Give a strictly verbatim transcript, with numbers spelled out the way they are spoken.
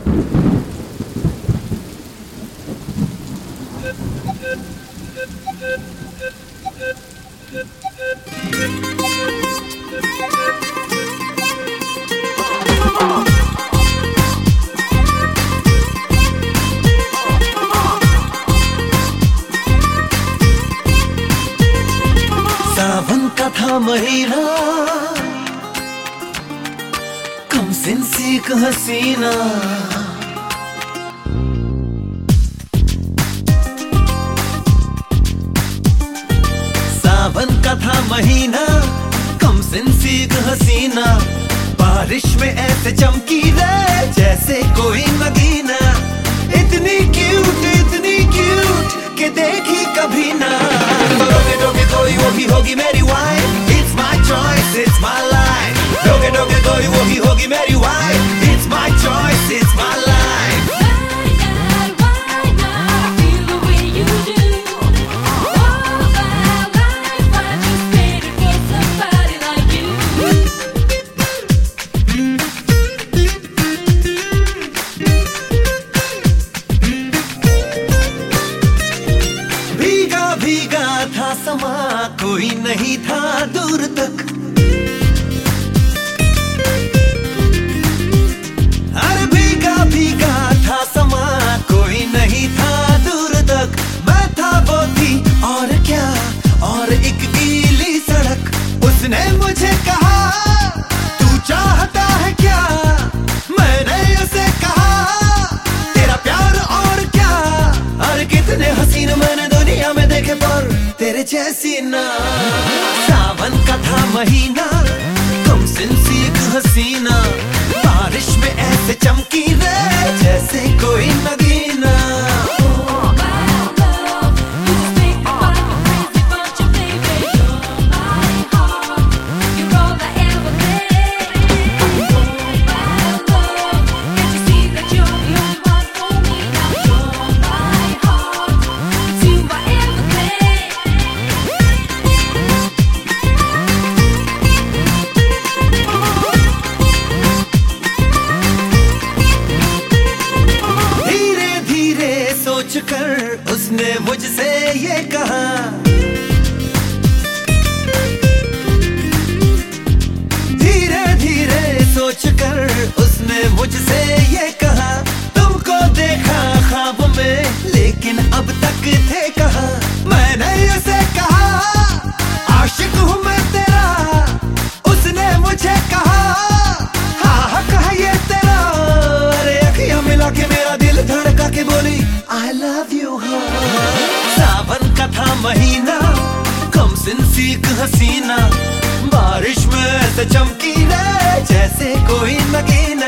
सावन का था महीना, कम सिंसी एक हसीना। सावन का था महीना, कम सिंसी एक हसीना। बारिश में ऐसे चमकी रे जैसे कोई नगीना। इतनी क्यूट इतनी क्यूट के देखी कभी ना। डोगे डोगे कोई वो ही होगी मेरी wife. It's my choice, it's my life। डोगे डोगे कोई वो ही होगी मेरी wife. It's my choice, it's my life। भीगा था समा, कोई नहीं था दूर तक। अरे भीगा भीगा था समा, कोई नहीं था दूर तक। मैं था वो थी और क्या, और एक गीली सड़क। उसने मुझे कहा तू चाहता है क्या। मैंने उसे कहा तेरा प्यार और क्या। अरे कितने हसीन मैंने दुनिया में देखे पर तेरे जैसी ना। सावन का था महीना, कम सिंसी एक हसीना। बारिश में ऐसे चमकी रे जैसे कोई नगीना। कर उसने मुझसे ये कहा, धीरे धीरे सोच कर उसने मुझसे ये कहा। तुमको देखा ख्वाब में लेकिन अब तक थे कहाँ। मैंने उसे कहा आशिक हूँ मैं तेरा। उसने मुझे कहा हाँ हाँ कहा ये तेरा। अरे अखियां मिला के मेरा दिल धड़का के बोली I love you हाँ। सावन का था महीना, कम सिंसी एक हसीना। बारिश में ऐसे चमकी रे जैसे कोई नगीना।